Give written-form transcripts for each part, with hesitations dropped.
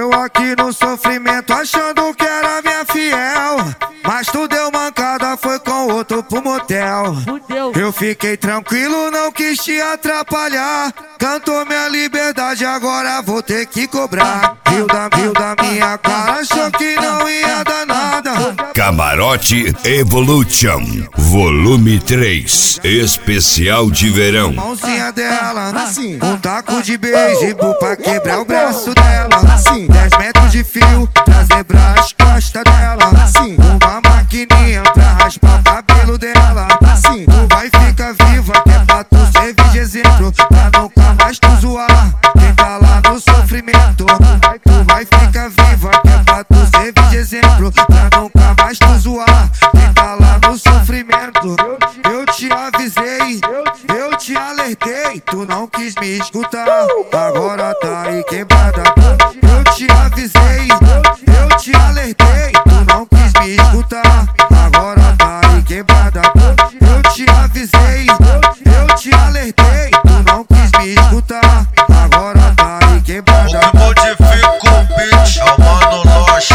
Eu aqui no sofrimento achando que era minha fiel, mas tu deu mancada, foi com outro pro motel. Eu fiquei tranquilo, não quis te atrapalhar. Cantou minha liberdade, agora vou ter que cobrar. Viu da minha cara, achou que não ia dar nada. Camarote Evolution, volume 3, especial de verão. Mãozinha dela, um taco de beisebol pra quebrar o braço dela. 10 metros de fio pra zebrar as costas dela. Uma maquininha pra raspar o cabelo dela. Tu vai ficar viva, que é pra tu servir de exemplo, pra nunca mais tu zoar quem tá lá no sofrimento. Tu vai ficar viva, que é pra tu servir de exemplo, pra nunca mais tu zoar quem tá lá no sofrimento. Eu te avisei, eu te alertei, tu não quis me escutar, agora tá aí quebrada. Eu te avisei, eu te alertei, tu não quis me escutar, agora tá aí quebrada. Eu te avisei, eu te alertei, tu não quis me escutar, agora tá aí quebrada. Modifica o beat, é o Mano Loche.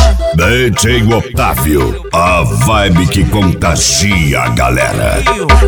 DJ Otávio, a vibe que contagia a galera.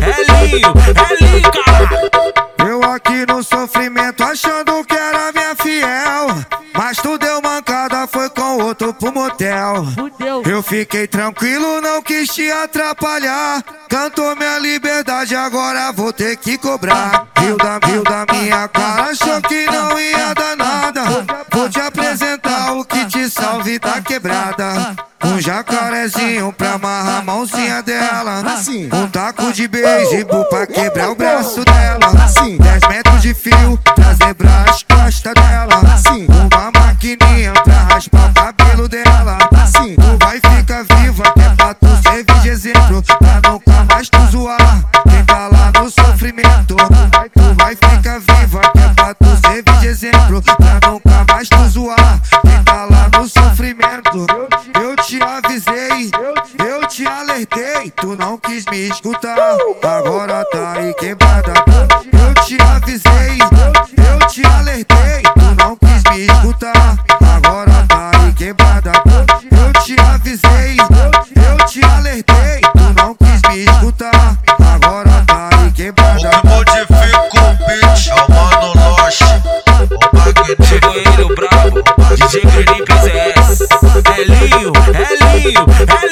É lindo, caralho. Eu aqui no sofrimento achando que era minha fiel, mas tu deu mancada, foi com outro pro motel. Eu fiquei tranquilo, não quis te atrapalhar. Cantou minha liberdade, agora vou ter que cobrar. Viu da minha cara, achou que não ia dar nada. Vou te apresentar o que te salve da quebrada. Um jacarezinho pra amarrar a mãozinha dela. Um taco de beisebol pra quebrar o braço dela. 10 metros de fio pra zebrar as costas dela. Uma maquininha pra raspar o cabelo dela. Tu vai ficar viva, que é pra tu servir de exemplo, pra nunca mais tu zoar quem tá lá no sofrimento. Tu vai ficar viva, que é pra tu servir de exemplo, pra nunca mais tu zoar quem tá lá no sofrimento. Eu te avisei, eu te alertei, tu não quis me escutar, agora tá aí quebrada. Eu te avisei, eu te alertei, tu não quis me escutar, agora tá aí quebrada. Eu te avisei, eu te alertei, tu não quis me escutar, agora tá aí quebrada. Modifica o beat, é o Mano Loche. O magnífico. Chegou ele, o brabo, DJ Felipe ZS. É lindo,